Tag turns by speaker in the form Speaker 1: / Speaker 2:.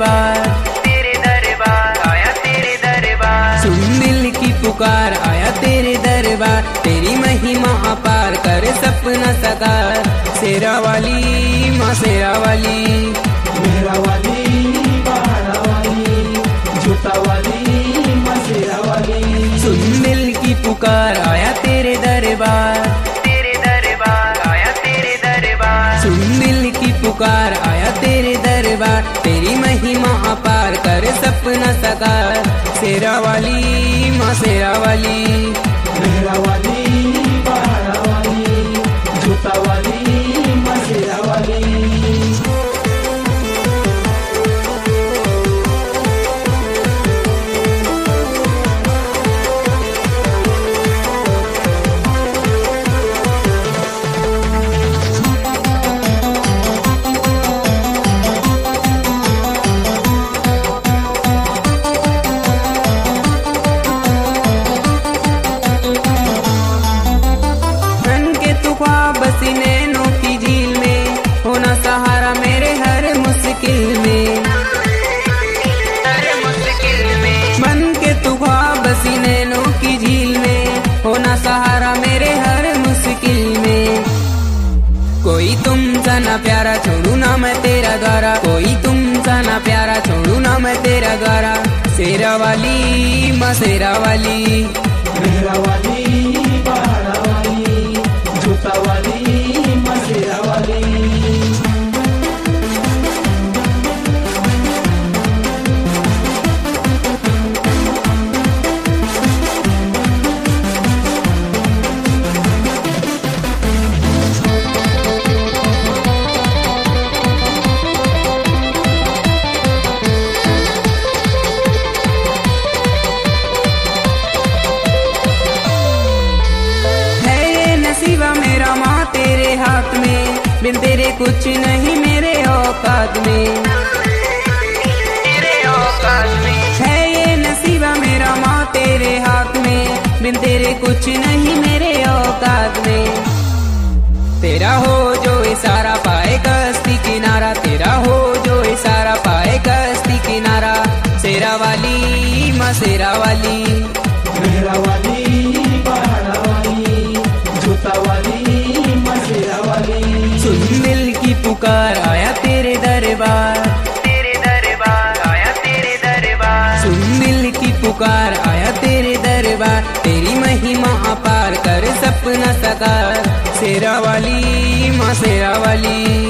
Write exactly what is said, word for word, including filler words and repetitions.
Speaker 1: दरबार,
Speaker 2: तेरे दरबार आया तेरे दरबार।
Speaker 1: सुन दिल की पुकार आया तेरे दरबार, तेरी महिमा अपार कर सपना साकार। शेरा वाली माँ शेरा वाली,
Speaker 3: मेरा वाली पहाड़ा वाली, झूठा वाली माँ शेरा वाली।
Speaker 1: सुन दिल की पुकार आया तेरे दरबार,
Speaker 2: तेरे दरबार आया तेरे दरबार।
Speaker 1: सुन दिल की पुकार आया तेरे दरबार, तेरी महिमा अपार कर सपना साकार। शेरा वाली माँ शेरा वाली,
Speaker 3: मेरा वाली पहाड़ा वाली, झूठा वाली माँ शेरा वाली।
Speaker 1: नैनों की झील में होना सहारा मेरे हर मुश्किल में,
Speaker 2: हर मुश्किल में।
Speaker 1: मन के तू ख्वाब बसी नैनों की झील में होना सहारा मेरे हर मुश्किल में। कोई तुम सा ना प्यारा छोड़ू ना मैं तेरा द्वारा, कोई तुम सा ना प्यारा छोड़ू ना मैं तेरा द्वारा। शेरा वाली माँ शेरा वाली,
Speaker 3: मेरा वाली पहाड़ा वाली, झूठा वाली माँ शेरा वाली।
Speaker 1: नसीबा मेरा माँ तेरे हाथ में, बिन तेरे कुछ नहीं मेरे औकात में,
Speaker 2: तेरे औकात में।
Speaker 1: है ये नसीबा मेरा माँ तेरे हाथ में, बिन तेरे कुछ नहीं मेरे औकात में। तेरा हो जो इशारा पाए कश्ती किनारा, तेरा हो जो इशारा पाए कश्ती किनारा। शेरा वाली माँ शेरा वाली,
Speaker 3: मेरा वाली पहाड़ा वाली, झूठा वाली माँ शेरा वाली।
Speaker 1: सुन दिल की पुकार आया तेरे दरबार,
Speaker 2: तेरे दरबार आया तेरे दरबार।
Speaker 1: सुन दिल की पुकार आया तेरे दरबार, तेरी महिमा अपार कर सपना साकार। शेरा वाली माँ शेरा वाली,